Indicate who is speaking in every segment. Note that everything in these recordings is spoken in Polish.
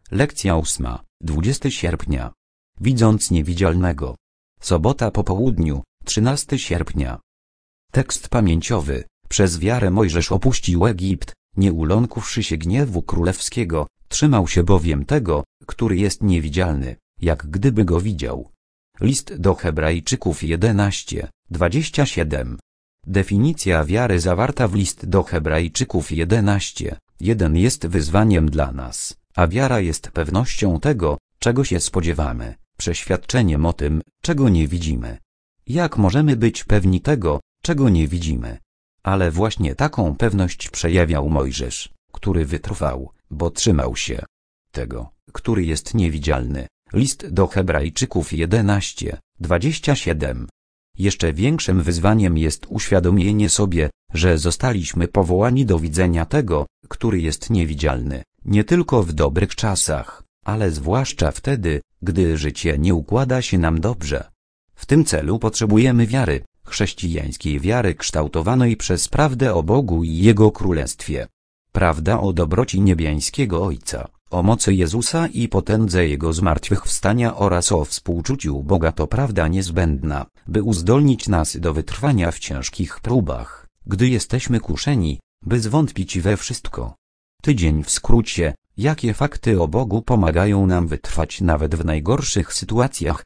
Speaker 1: Lekcja 8, 20 sierpnia. Widząc niewidzialnego. Sobota po południu, 13 sierpnia. Tekst pamięciowy. Przez wiarę Mojżesz opuścił Egipt, nie uląkłszy się gniewu królewskiego, trzymał się bowiem tego, który jest niewidzialny, jak gdyby go widział. List do Hebrajczyków 11, 27. Definicja wiary zawarta w list do Hebrajczyków 11, 1 jest wyzwaniem dla nas, a wiara jest pewnością tego, czego się spodziewamy, przeświadczeniem o tym, czego nie widzimy. Jak możemy być pewni tego, czego nie widzimy? Ale właśnie taką pewność przejawiał Mojżesz, który wytrwał, bo trzymał się tego, który jest niewidzialny. List do Hebrajczyków 11, 27. Jeszcze większym wyzwaniem jest uświadomienie sobie, że zostaliśmy powołani do widzenia tego, który jest niewidzialny, nie tylko w dobrych czasach, ale zwłaszcza wtedy, gdy życie nie układa się nam dobrze. W tym celu potrzebujemy wiary, chrześcijańskiej wiary kształtowanej przez prawdę o Bogu i Jego Królestwie. Prawda o dobroci niebiańskiego Ojca, o mocy Jezusa i potędze Jego zmartwychwstania oraz o współczuciu Boga to prawda niezbędna, by uzdolnić nas do wytrwania w ciężkich próbach, gdy jesteśmy kuszeni, by zwątpić we wszystko. Tydzień w skrócie, jakie fakty o Bogu pomagają nam wytrwać nawet w najgorszych sytuacjach.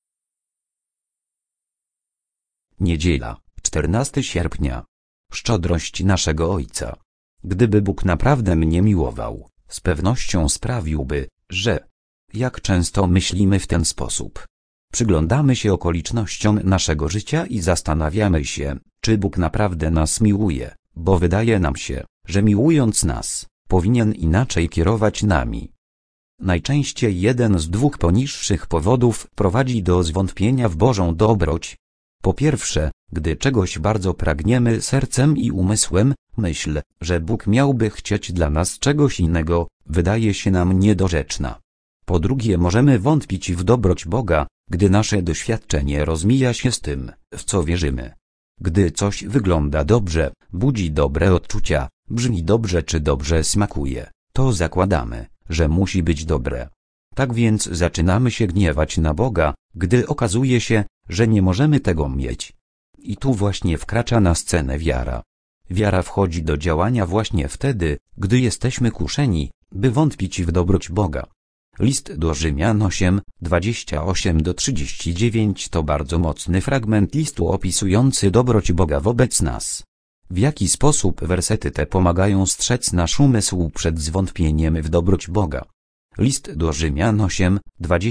Speaker 1: Niedziela, 14 sierpnia. Szczodrość naszego Ojca. Gdyby Bóg naprawdę mnie miłował, z pewnością sprawiłby, że... Jak często myślimy w ten sposób? Przyglądamy się okolicznościom naszego życia i zastanawiamy się, czy Bóg naprawdę nas miłuje, bo wydaje nam się, że miłując nas, powinien inaczej kierować nami. Najczęściej jeden z dwóch poniższych powodów prowadzi do zwątpienia w Bożą dobroć. Po pierwsze, gdy czegoś bardzo pragniemy sercem i umysłem, myśl, że Bóg miałby chcieć dla nas czegoś innego, wydaje się nam niedorzeczna. Po drugie, możemy wątpić w dobroć Boga, gdy nasze doświadczenie rozmija się z tym, w co wierzymy. Gdy coś wygląda dobrze, budzi dobre odczucia, brzmi dobrze czy dobrze smakuje, to zakładamy, że musi być dobre. Tak więc zaczynamy się gniewać na Boga, gdy okazuje się, że nie możemy tego mieć. I tu właśnie wkracza na scenę wiara. Wiara wchodzi do działania właśnie wtedy, gdy jesteśmy kuszeni, by wątpić w dobroć Boga. List do Rzymian 8, 28-39 to bardzo mocny fragment listu opisujący dobroć Boga wobec nas. W jaki sposób wersety te pomagają strzec nasz umysł przed zwątpieniem w dobroć Boga? List do Rzymian 8,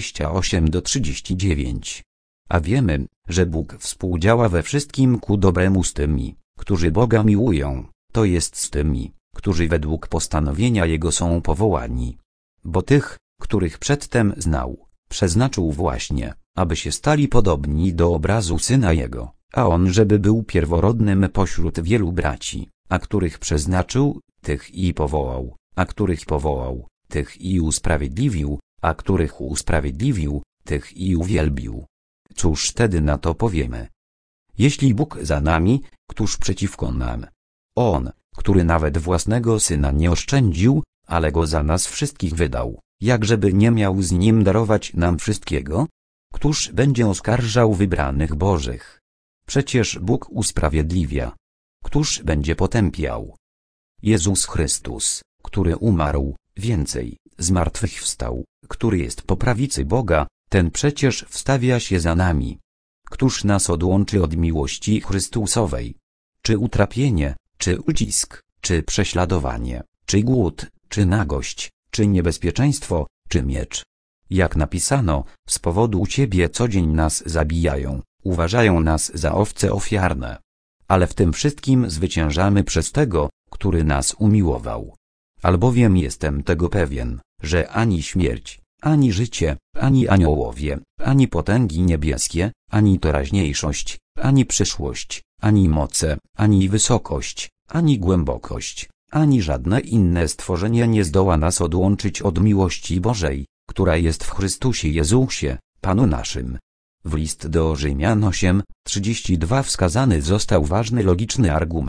Speaker 1: 28-39. A wiemy, że Bóg współdziała we wszystkim ku dobremu z tymi, którzy Boga miłują, to jest z tymi, którzy według postanowienia Jego są powołani. Bo tych, których przedtem znał, przeznaczył właśnie, aby się stali podobni do obrazu Syna Jego, a On żeby był pierworodnym pośród wielu braci, a których przeznaczył, tych i powołał, a których powołał, tych i usprawiedliwił, a których usprawiedliwił, tych i uwielbił. Cóż wtedy na to powiemy? Jeśli Bóg za nami, któż przeciwko nam? On, który nawet własnego Syna nie oszczędził, ale Go za nas wszystkich wydał, jakżeby nie miał z Nim darować nam wszystkiego? Któż będzie oskarżał wybranych Bożych? Przecież Bóg usprawiedliwia. Któż będzie potępiał? Jezus Chrystus, który umarł, więcej, zmartwychwstał, który jest po prawicy Boga, ten przecież wstawia się za nami. Któż nas odłączy od miłości Chrystusowej? Czy utrapienie, czy ucisk, czy prześladowanie, czy głód, czy nagość, czy niebezpieczeństwo, czy miecz? Jak napisano, z powodu Ciebie co dzień nas zabijają, uważają nas za owce ofiarne. Ale w tym wszystkim zwyciężamy przez tego, który nas umiłował. Albowiem jestem tego pewien, że ani śmierć, ani życie, ani aniołowie, ani potęgi niebieskie, ani teraźniejszość, ani przyszłość, ani moce, ani wysokość, ani głębokość, ani żadne inne stworzenie nie zdoła nas odłączyć od miłości Bożej, która jest w Chrystusie Jezusie, Panu naszym. W list do Rzymian 8, 32 wskazany został ważny logiczny argument,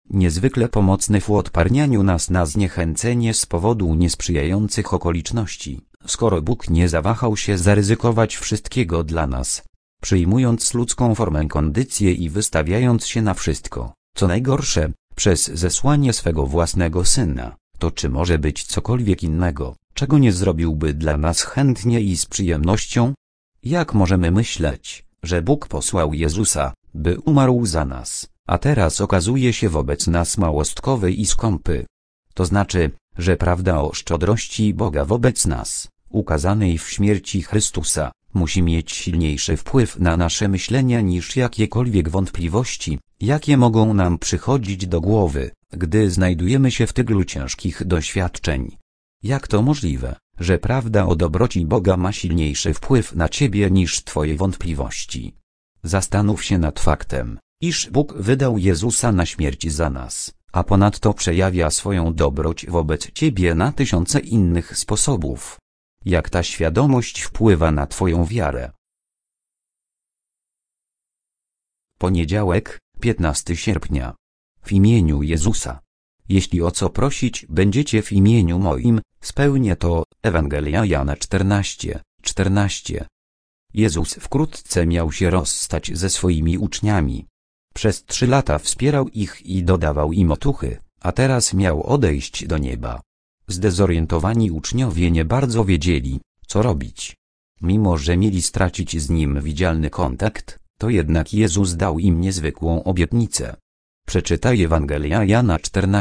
Speaker 1: niezwykle pomocny w odparnianiu nas na zniechęcenie z powodu niesprzyjających okoliczności, skoro Bóg nie zawahał się zaryzykować wszystkiego dla nas, przyjmując ludzką formę kondycję i wystawiając się na wszystko, co najgorsze, przez zesłanie swego własnego Syna, to czy może być cokolwiek innego, czego nie zrobiłby dla nas chętnie i z przyjemnością? Jak możemy myśleć, że Bóg posłał Jezusa, by umarł za nas, a teraz okazuje się wobec nas małostkowy i skąpy? To znaczy, że prawda o szczodrości Boga wobec nas, ukazanej w śmierci Chrystusa, musi mieć silniejszy wpływ na nasze myślenia niż jakiekolwiek wątpliwości, jakie mogą nam przychodzić do głowy, gdy znajdujemy się w tyglu ciężkich doświadczeń. Jak to możliwe, że prawda o dobroci Boga ma silniejszy wpływ na ciebie niż twoje wątpliwości? Zastanów się nad faktem, iż Bóg wydał Jezusa na śmierć za nas, a ponadto przejawia swoją dobroć wobec ciebie na tysiące innych sposobów. Jak ta świadomość wpływa na twoją wiarę? Poniedziałek, 15 sierpnia. W imieniu Jezusa. Jeśli o co prosić będziecie w imieniu moim, spełnię to. Ewangelia Jana 14:14. Jezus wkrótce miał się rozstać ze swoimi uczniami. Przez 3 lata wspierał ich i dodawał im otuchy, a teraz miał odejść do nieba. Zdezorientowani uczniowie nie bardzo wiedzieli, co robić. Mimo że mieli stracić z nim widzialny kontakt, to jednak Jezus dał im niezwykłą obietnicę. Przeczytaj Ewangelia Jana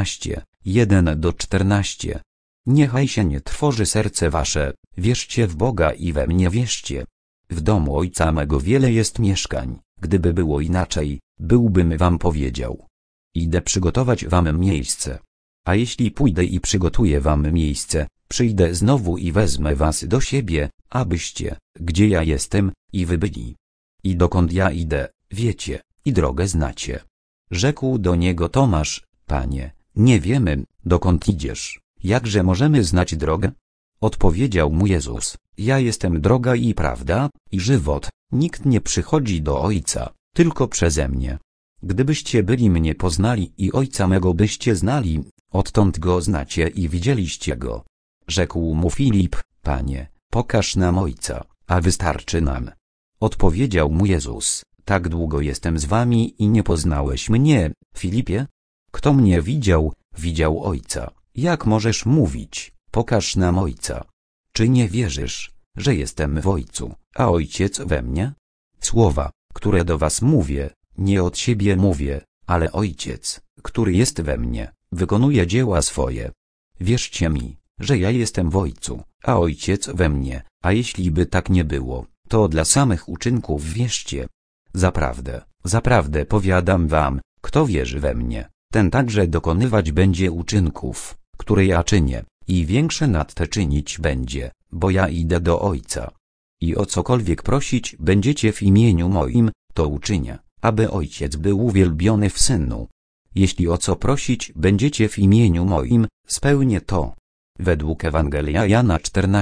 Speaker 1: 14:1-14. Niechaj się nie trwoży serce wasze, wierzcie w Boga i we mnie wierzcie. W domu Ojca mego wiele jest mieszkań, gdyby było inaczej, byłbym wam powiedział. Idę przygotować wam miejsce. A jeśli pójdę i przygotuję wam miejsce, przyjdę znowu i wezmę was do siebie, abyście, gdzie ja jestem, i wy byli. I dokąd ja idę, wiecie, i drogę znacie. Rzekł do niego Tomasz: Panie, nie wiemy, dokąd idziesz, jakże możemy znać drogę? Odpowiedział mu Jezus: Ja jestem droga i prawda, i żywot, nikt nie przychodzi do Ojca, tylko przeze mnie. Gdybyście byli mnie poznali i Ojca mego byście znali, odtąd go znacie i widzieliście go. Rzekł mu Filip: Panie, pokaż nam Ojca, a wystarczy nam. Odpowiedział mu Jezus: Tak długo jestem z wami i nie poznałeś mnie, Filipie? Kto mnie widział, widział Ojca. Jak możesz mówić: pokaż nam Ojca? Czy nie wierzysz, że jestem w Ojcu, a Ojciec we mnie? Słowa, które do was mówię, nie od siebie mówię, ale Ojciec, który jest we mnie, wykonuje dzieła swoje. Wierzcie mi, że ja jestem w Ojcu, a Ojciec we mnie, a jeśli by tak nie było, to dla samych uczynków wierzcie. Zaprawdę, zaprawdę powiadam wam, kto wierzy we mnie, ten także dokonywać będzie uczynków, które ja czynię, i większe nad te czynić będzie, bo ja idę do Ojca. I o cokolwiek prosić będziecie w imieniu moim, to uczynię, aby Ojciec był uwielbiony w Synu. Jeśli o co prosić będziecie w imieniu moim, spełnię to. Według Ewangelia Jana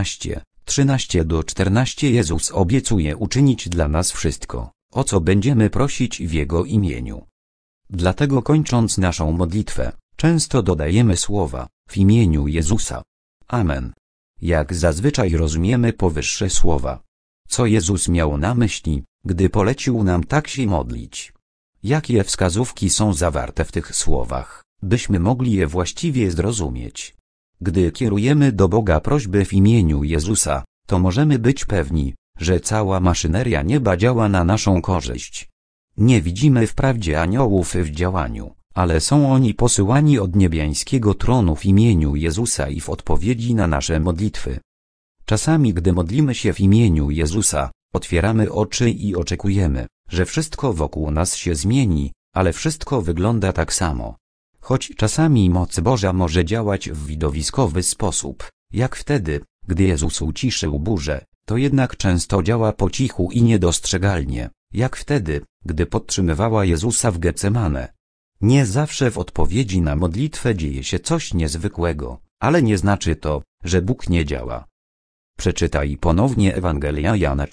Speaker 1: 14:13-14 Jezus obiecuje uczynić dla nas wszystko, o co będziemy prosić w Jego imieniu. Dlatego kończąc naszą modlitwę, często dodajemy słowa w imieniu Jezusa. Amen. Jak zazwyczaj rozumiemy powyższe słowa? Co Jezus miał na myśli, gdy polecił nam tak się modlić? Jakie wskazówki są zawarte w tych słowach, byśmy mogli je właściwie zrozumieć? Gdy kierujemy do Boga prośby w imieniu Jezusa, to możemy być pewni, że cała maszyneria nieba działa na naszą korzyść. Nie widzimy wprawdzie aniołów w działaniu, ale są oni posyłani od niebiańskiego tronu w imieniu Jezusa i w odpowiedzi na nasze modlitwy. Czasami, gdy modlimy się w imieniu Jezusa, otwieramy oczy i oczekujemy, że wszystko wokół nas się zmieni, ale wszystko wygląda tak samo. Choć czasami moc Boża może działać w widowiskowy sposób, jak wtedy, gdy Jezus uciszył burzę, to jednak często działa po cichu i niedostrzegalnie, jak wtedy, gdy podtrzymywała Jezusa w Getsemane. Nie zawsze w odpowiedzi na modlitwę dzieje się coś niezwykłego, ale nie znaczy to, że Bóg nie działa. Przeczytaj ponownie Ewangelia Jana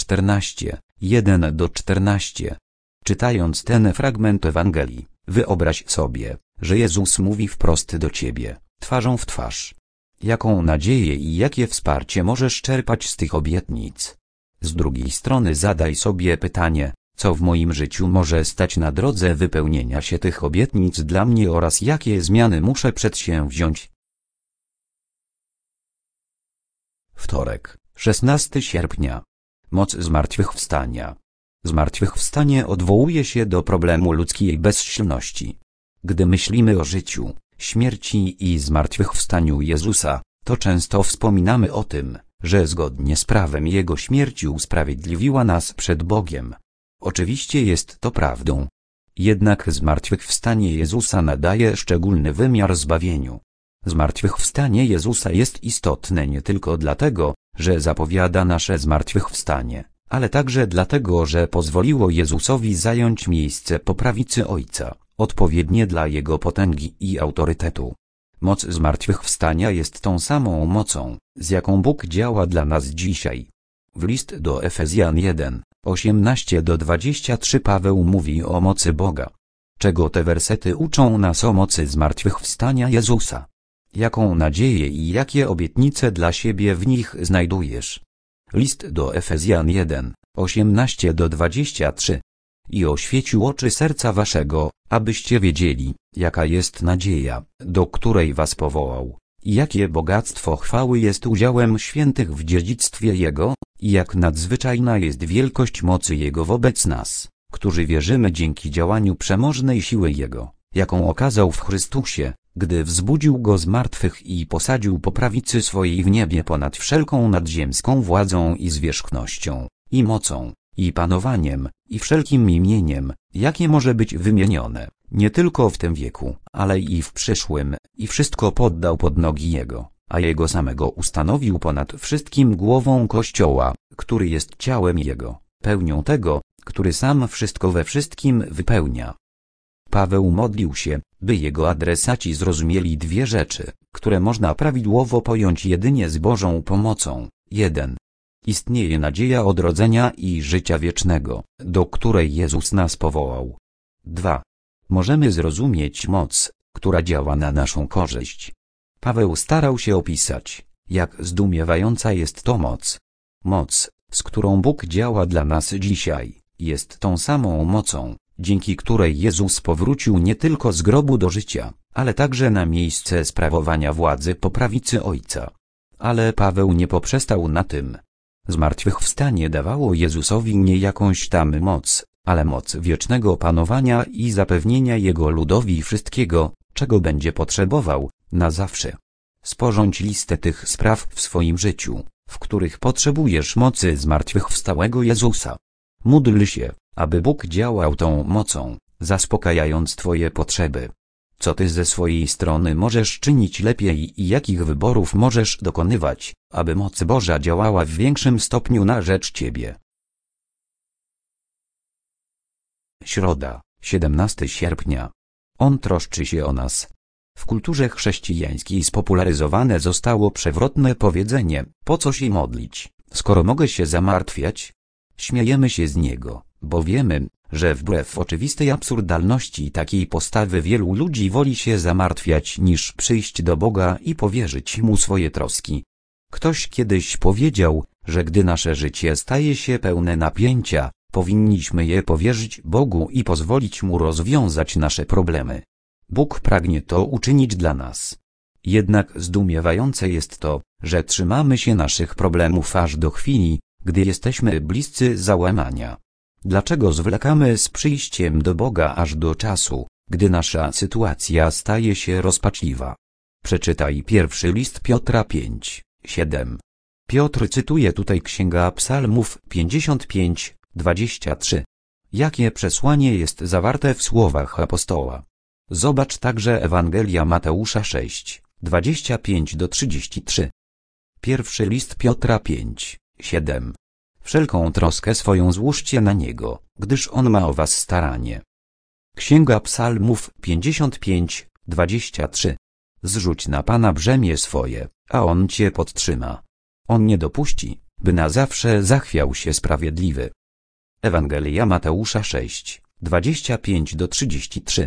Speaker 1: 14:1-14. Czytając ten fragment Ewangelii, wyobraź sobie, że Jezus mówi wprost do ciebie, twarzą w twarz. Jaką nadzieję i jakie wsparcie możesz czerpać z tych obietnic? Z drugiej strony zadaj sobie pytanie, co w moim życiu może stać na drodze wypełnienia się tych obietnic dla mnie oraz jakie zmiany muszę przedsięwziąć. Wtorek, 16 sierpnia. Moc zmartwychwstania. Zmartwychwstanie odwołuje się do problemu ludzkiej bezsilności. Gdy myślimy o życiu, śmierci i zmartwychwstaniu Jezusa, to często wspominamy o tym, że zgodnie z prawem Jego śmierci usprawiedliwiła nas przed Bogiem. Oczywiście jest to prawdą. Jednak zmartwychwstanie Jezusa nadaje szczególny wymiar zbawieniu. Zmartwychwstanie Jezusa jest istotne nie tylko dlatego, że zapowiada nasze zmartwychwstanie, ale także dlatego, że pozwoliło Jezusowi zająć miejsce po prawicy Ojca, odpowiednie dla Jego potęgi i autorytetu. Moc zmartwychwstania jest tą samą mocą, z jaką Bóg działa dla nas dzisiaj. W list do Efezjan 1, 18-23 Paweł mówi o mocy Boga. Czego te wersety uczą nas o mocy zmartwychwstania Jezusa? Jaką nadzieję i jakie obietnice dla siebie w nich znajdujesz? List do Efezjan 1, 18-23. I oświecił oczy serca waszego, abyście wiedzieli, jaka jest nadzieja, do której was powołał, i jakie bogactwo chwały jest udziałem świętych w dziedzictwie Jego, i jak nadzwyczajna jest wielkość mocy Jego wobec nas, którzy wierzymy dzięki działaniu przemożnej siły Jego, jaką okazał w Chrystusie, gdy wzbudził Go z martwych i posadził po prawicy swojej w niebie ponad wszelką nadziemską władzą i zwierzchnością, i mocą, i panowaniem, i wszelkim imieniem, jakie może być wymienione, nie tylko w tym wieku, ale i w przyszłym, i wszystko poddał pod nogi Jego, a Jego samego ustanowił ponad wszystkim głową Kościoła, który jest ciałem Jego, pełnią tego, który sam wszystko we wszystkim wypełnia. Paweł modlił się, by jego adresaci zrozumieli dwie rzeczy, które można prawidłowo pojąć jedynie z Bożą pomocą. 1. Istnieje nadzieja odrodzenia i życia wiecznego, do której Jezus nas powołał. 2. Możemy zrozumieć moc, która działa na naszą korzyść. Paweł starał się opisać, jak zdumiewająca jest to moc. Moc, z którą Bóg działa dla nas dzisiaj, jest tą samą mocą, dzięki której Jezus powrócił nie tylko z grobu do życia, ale także na miejsce sprawowania władzy po prawicy Ojca. Ale Paweł nie poprzestał na tym. Zmartwychwstanie dawało Jezusowi nie jakąś tam moc, ale moc wiecznego panowania i zapewnienia Jego ludowi wszystkiego, czego będzie potrzebował, na zawsze. Sporządź listę tych spraw w swoim życiu, w których potrzebujesz mocy zmartwychwstałego Jezusa. Módl się, aby Bóg działał tą mocą, zaspokajając Twoje potrzeby. Co Ty ze swojej strony możesz czynić lepiej i jakich wyborów możesz dokonywać, aby moc Boża działała w większym stopniu na rzecz Ciebie. Środa, 17 sierpnia. On troszczy się o nas. W kulturze chrześcijańskiej spopularyzowane zostało przewrotne powiedzenie, po co się modlić, skoro mogę się zamartwiać? Śmiejemy się z niego, bo wiemy, że wbrew oczywistej absurdalności takiej postawy wielu ludzi woli się zamartwiać niż przyjść do Boga i powierzyć Mu swoje troski. Ktoś kiedyś powiedział, że gdy nasze życie staje się pełne napięcia, powinniśmy je powierzyć Bogu i pozwolić Mu rozwiązać nasze problemy. Bóg pragnie to uczynić dla nas. Jednak zdumiewające jest to, że trzymamy się naszych problemów aż do chwili, gdy jesteśmy bliscy załamania. Dlaczego zwlekamy z przyjściem do Boga aż do czasu, gdy nasza sytuacja staje się rozpaczliwa? Przeczytaj pierwszy list Piotra 5, 7. Piotr cytuje tutaj Księga Psalmów 55, 23. Jakie przesłanie jest zawarte w słowach apostoła? Zobacz także Ewangelia Mateusza 6, 25-33. Pierwszy list Piotra 5, 7. Wszelką troskę swoją złóżcie na Niego, gdyż On ma o was staranie. Księga Psalmów 55, 23. Zrzuć na Pana brzemię swoje, a On cię podtrzyma. On nie dopuści, by na zawsze zachwiał się sprawiedliwy. Ewangelia Mateusza 6, 25-33.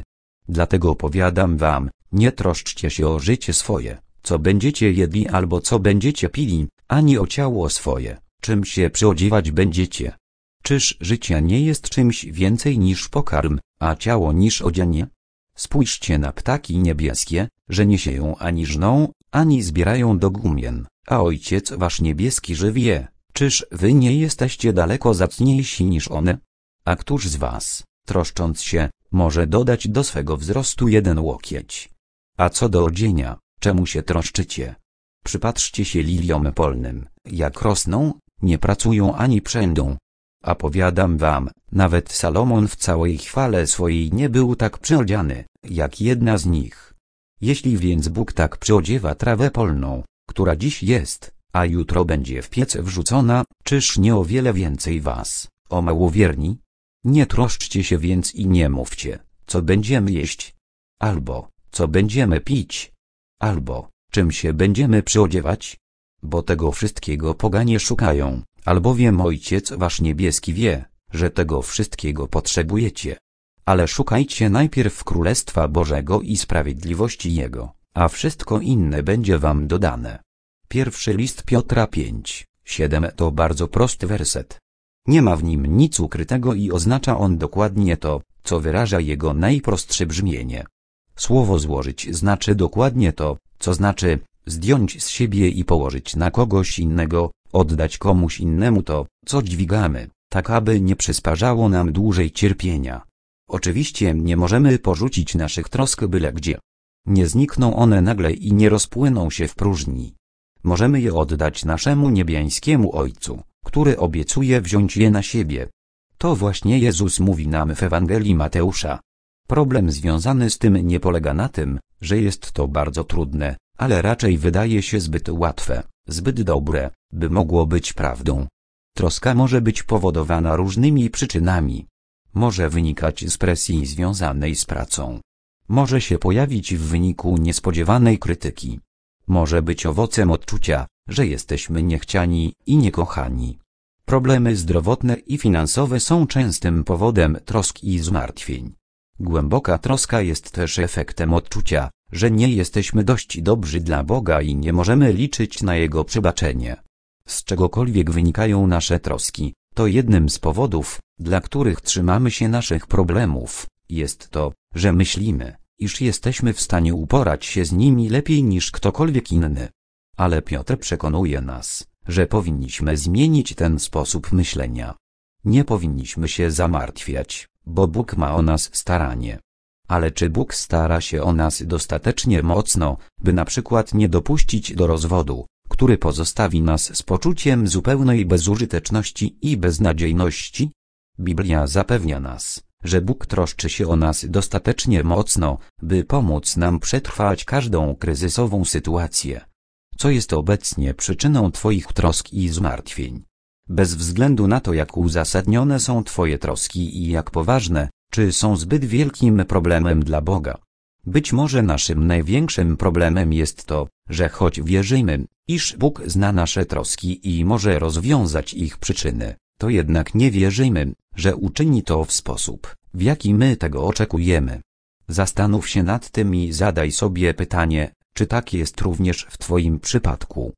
Speaker 1: Dlatego powiadam wam, nie troszczcie się o życie swoje, co będziecie jedli albo co będziecie pili, ani o ciało swoje, czym się przyodziewać będziecie. Czyż życie nie jest czymś więcej niż pokarm, a ciało niż odzianie? Spójrzcie na ptaki niebieskie, że nie sieją ani żną, ani zbierają do gumien, a Ojciec wasz niebieski żywi je. Czyż wy nie jesteście daleko zacniejsi niż one? A któż z was, troszcząc się, może dodać do swego wzrostu 1 łokieć? A co do odzienia, czemu się troszczycie? Przypatrzcie się liliom polnym, jak rosną, nie pracują ani przędą. A powiadam wam, nawet Salomon w całej chwale swojej nie był tak przyodziany, jak jedna z nich. Jeśli więc Bóg tak przyodziewa trawę polną, która dziś jest, a jutro będzie w piec wrzucona, czyż nie o wiele więcej was, o małowierni? Nie troszczcie się więc i nie mówcie, co będziemy jeść, albo co będziemy pić, albo czym się będziemy przyodziewać? Bo tego wszystkiego poganie szukają, albowiem Ojciec wasz niebieski wie, że tego wszystkiego potrzebujecie. Ale szukajcie najpierw Królestwa Bożego i sprawiedliwości Jego, a wszystko inne będzie wam dodane. Pierwszy list Piotra 5:7 to bardzo prosty werset. Nie ma w nim nic ukrytego i oznacza on dokładnie to, co wyraża jego najprostsze brzmienie. Słowo złożyć znaczy dokładnie to, co znaczy zdjąć z siebie i położyć na kogoś innego, oddać komuś innemu to, co dźwigamy, tak aby nie przysparzało nam dłużej cierpienia. Oczywiście nie możemy porzucić naszych trosk byle gdzie. Nie znikną one nagle i nie rozpłyną się w próżni. Możemy je oddać naszemu niebiańskiemu Ojcu, który obiecuje wziąć je na siebie. To właśnie Jezus mówi nam w Ewangelii Mateusza. Problem związany z tym nie polega na tym, że jest to bardzo trudne, ale raczej wydaje się zbyt łatwe, zbyt dobre, by mogło być prawdą. Troska może być powodowana różnymi przyczynami. Może wynikać z presji związanej z pracą. Może się pojawić w wyniku niespodziewanej krytyki. Może być owocem odczucia, że jesteśmy niechciani i niekochani. Problemy zdrowotne i finansowe są częstym powodem trosk i zmartwień. Głęboka troska jest też efektem odczucia, że nie jesteśmy dość dobrzy dla Boga i nie możemy liczyć na Jego przebaczenie. Z czegokolwiek wynikają nasze troski, to jednym z powodów, dla których trzymamy się naszych problemów, jest to, że myślimy, iż jesteśmy w stanie uporać się z nimi lepiej niż ktokolwiek inny. Ale Piotr przekonuje nas, że powinniśmy zmienić ten sposób myślenia. Nie powinniśmy się zamartwiać, bo Bóg ma o nas staranie. Ale czy Bóg stara się o nas dostatecznie mocno, by na przykład nie dopuścić do rozwodu, który pozostawi nas z poczuciem zupełnej bezużyteczności i beznadziejności? Biblia zapewnia nas, że Bóg troszczy się o nas dostatecznie mocno, by pomóc nam przetrwać każdą kryzysową sytuację. Co jest obecnie przyczyną Twoich trosk i zmartwień? Bez względu na to, jak uzasadnione są Twoje troski i jak poważne, czy są zbyt wielkim problemem dla Boga. Być może naszym największym problemem jest to, że choć wierzymy, iż Bóg zna nasze troski i może rozwiązać ich przyczyny, to jednak nie wierzymy, że uczyni to w sposób, w jaki my tego oczekujemy. Zastanów się nad tym i zadaj sobie pytanie, czy tak jest również w Twoim przypadku.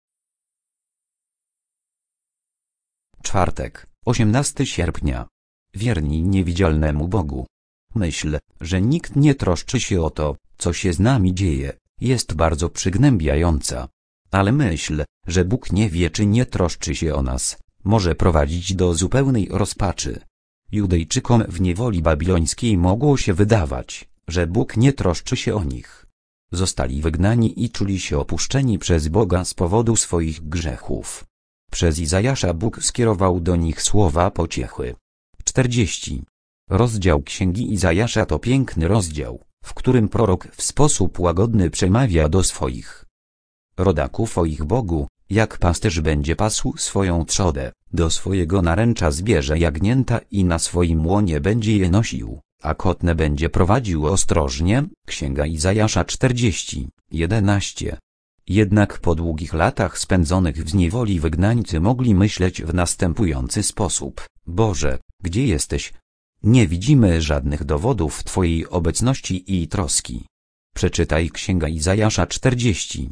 Speaker 1: Czwartek, 18 sierpnia. Wierni niewidzialnemu Bogu. Myśl, że nikt nie troszczy się o to, co się z nami dzieje, jest bardzo przygnębiająca. Ale myśl, że Bóg nie wie czy nie troszczy się o nas, może prowadzić do zupełnej rozpaczy. Judejczykom w niewoli babilońskiej mogło się wydawać, że Bóg nie troszczy się o nich. Zostali wygnani i czuli się opuszczeni przez Boga z powodu swoich grzechów. Przez Izajasza Bóg skierował do nich słowa pociechy. 40. Rozdział Księgi Izajasza to piękny rozdział, w którym prorok w sposób łagodny przemawia do swoich rodaków o ich Bogu, jak pasterz będzie pasł swoją trzodę, do swojego naręcza zbierze jagnięta i na swoim łonie będzie je nosił, a kotnę będzie prowadził ostrożnie. Księga Izajasza 40:11. Jednak po długich latach spędzonych w niewoli wygnańcy mogli myśleć w następujący sposób: Boże, gdzie jesteś? Nie widzimy żadnych dowodów Twojej obecności i troski. Przeczytaj Księga Izajasza 40,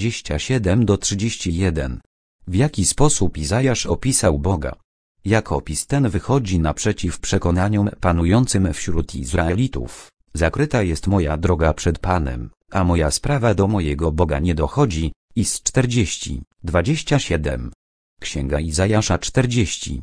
Speaker 1: 27-31. W jaki sposób Izajasz opisał Boga? Jak opis ten wychodzi naprzeciw przekonaniom panującym wśród Izraelitów? Zakryta jest moja droga przed Panem, a moja sprawa do mojego Boga nie dochodzi. Iz 40, 27. Księga Izajasza 40,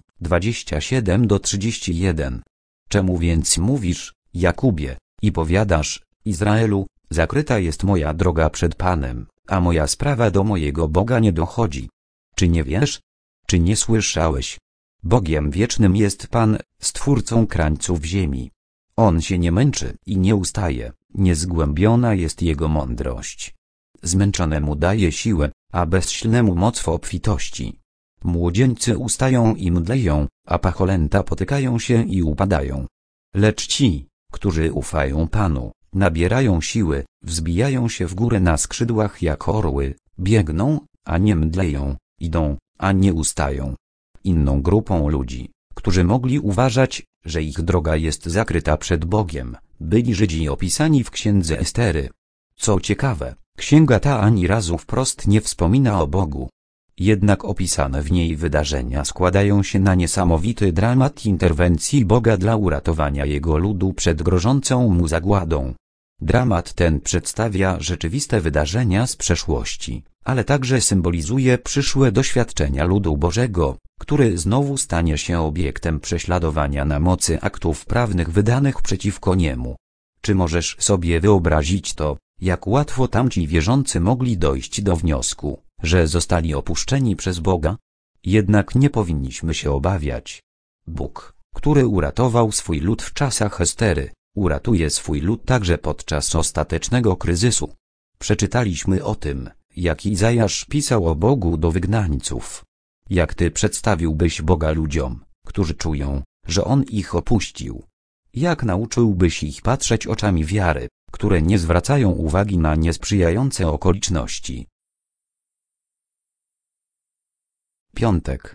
Speaker 1: 27-31. Czemu więc mówisz, Jakubie, i powiadasz, Izraelu, zakryta jest moja droga przed Panem, a moja sprawa do mojego Boga nie dochodzi? Czy nie wiesz? Czy nie słyszałeś? Bogiem wiecznym jest Pan, Stwórcą krańców ziemi. On się nie męczy i nie ustaje, niezgłębiona jest Jego mądrość. Zmęczonemu daje siłę, a bezsilnemu moc w obfitości. Młodzieńcy ustają i mdleją, a pacholęta potykają się i upadają. Lecz ci, którzy ufają Panu, nabierają siły, wzbijają się w górę na skrzydłach jak orły, biegną, a nie mdleją, idą, a nie ustają. Inną grupą ludzi, którzy mogli uważać, że ich droga jest zakryta przed Bogiem, byli Żydzi opisani w księdze Estery. Co ciekawe, księga ta ani razu wprost nie wspomina o Bogu. Jednak opisane w niej wydarzenia składają się na niesamowity dramat interwencji Boga dla uratowania Jego ludu przed grożącą mu zagładą. Dramat ten przedstawia rzeczywiste wydarzenia z przeszłości, ale także symbolizuje przyszłe doświadczenia ludu Bożego, który znowu stanie się obiektem prześladowania na mocy aktów prawnych wydanych przeciwko niemu. Czy możesz sobie wyobrazić to, jak łatwo tamci wierzący mogli dojść do wniosku, że zostali opuszczeni przez Boga? Jednak nie powinniśmy się obawiać. Bóg, który uratował swój lud w czasach Estery, uratuje swój lud także podczas ostatecznego kryzysu. Przeczytaliśmy o tym, jak Izajasz pisał o Bogu do wygnańców. Jak ty przedstawiłbyś Boga ludziom, którzy czują, że On ich opuścił? Jak nauczyłbyś ich patrzeć oczami wiary, które nie zwracają uwagi na niesprzyjające okoliczności? Piątek,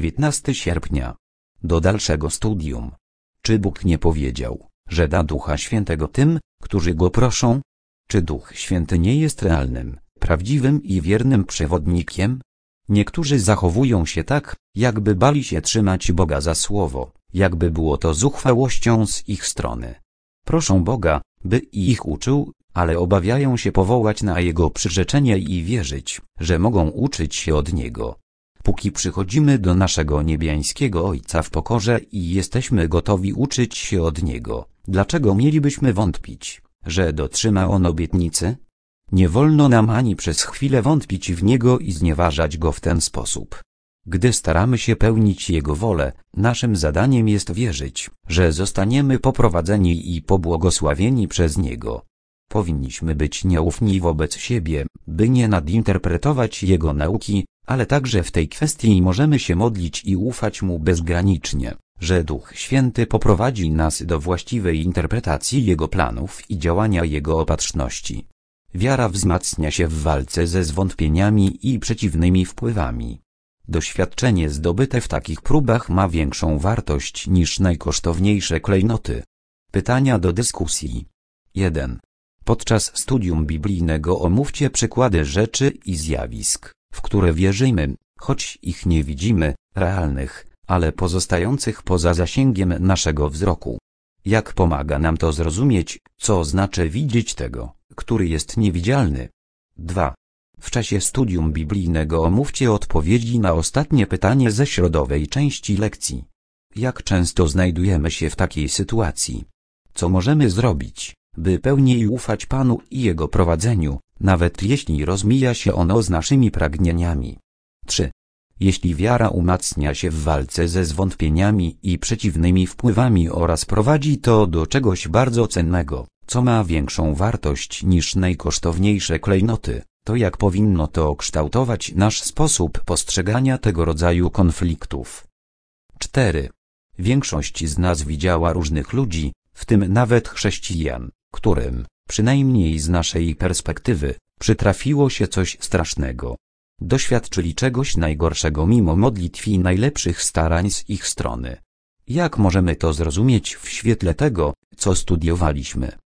Speaker 1: 19 sierpnia. Do dalszego studium. Czy Bóg nie powiedział, że da Ducha Świętego tym, którzy Go proszą? Czy Duch Święty nie jest realnym, prawdziwym i wiernym przewodnikiem? Niektórzy zachowują się tak, jakby bali się trzymać Boga za słowo, jakby było to zuchwałością z ich strony. Proszą Boga, by ich uczył, ale obawiają się powołać na Jego przyrzeczenie i wierzyć, że mogą uczyć się od Niego. Póki przychodzimy do naszego niebiańskiego Ojca w pokorze i jesteśmy gotowi uczyć się od Niego, dlaczego mielibyśmy wątpić, że dotrzyma On obietnicy? Nie wolno nam ani przez chwilę wątpić w Niego i znieważać Go w ten sposób. Gdy staramy się pełnić Jego wolę, naszym zadaniem jest wierzyć, że zostaniemy poprowadzeni i pobłogosławieni przez Niego. Powinniśmy być nieufni wobec siebie, by nie nadinterpretować Jego nauki, ale także w tej kwestii możemy się modlić i ufać Mu bezgranicznie, że Duch Święty poprowadzi nas do właściwej interpretacji Jego planów i działania Jego opatrzności. Wiara wzmacnia się w walce ze zwątpieniami i przeciwnymi wpływami. Doświadczenie zdobyte w takich próbach ma większą wartość niż najkosztowniejsze klejnoty. Pytania do dyskusji. 1. Podczas studium biblijnego omówcie przykłady rzeczy i zjawisk, w które wierzymy, choć ich nie widzimy, realnych, ale pozostających poza zasięgiem naszego wzroku. Jak pomaga nam to zrozumieć, co znaczy widzieć tego, który jest niewidzialny? 2. W czasie studium biblijnego omówcie odpowiedzi na ostatnie pytanie ze środowej części lekcji. Jak często znajdujemy się w takiej sytuacji? Co możemy zrobić, by pełniej ufać Panu i Jego prowadzeniu, nawet jeśli rozmija się ono z naszymi pragnieniami? 3. Jeśli wiara umacnia się w walce ze zwątpieniami i przeciwnymi wpływami oraz prowadzi to do czegoś bardzo cennego, co ma większą wartość niż najkosztowniejsze klejnoty, to jak powinno to kształtować nasz sposób postrzegania tego rodzaju konfliktów? 4. Większość z nas widziała różnych ludzi, w tym nawet chrześcijan, którym, przynajmniej z naszej perspektywy, przytrafiło się coś strasznego. Doświadczyli czegoś najgorszego mimo modlitw i najlepszych starań z ich strony. Jak możemy to zrozumieć w świetle tego, co studiowaliśmy?